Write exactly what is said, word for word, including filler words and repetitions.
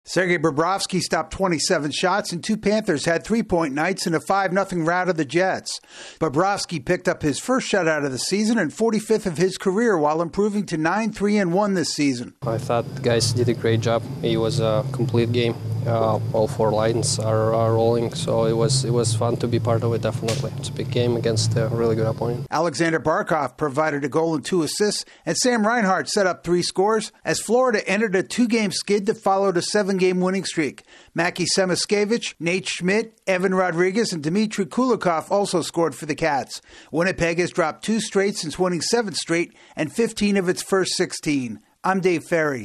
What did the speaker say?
Sergei Bobrovsky stopped twenty-seven shots, and two Panthers had three-point nights in a five nothing rout of the Jets. Bobrovsky picked up his first shutout of the season and forty-fifth of his career while improving to nine three and one this season. I thought the guys did a great job. It was a complete game. Uh, all four lines are, are rolling, so it was it was fun to be part of it, definitely. It's a big game against a really good opponent. Alexander Barkov provided a goal and two assists, and Sam Reinhart set up three scores as Florida entered a two-game skid that followed a seven-game winning streak. Mackie Semaskevich, Nate Schmidt, Evan Rodriguez, and Dmitry Kulikov also scored for the Cats. Winnipeg has dropped two straight since winning seven straight and fifteen of its first sixteen. I'm Dave Ferry.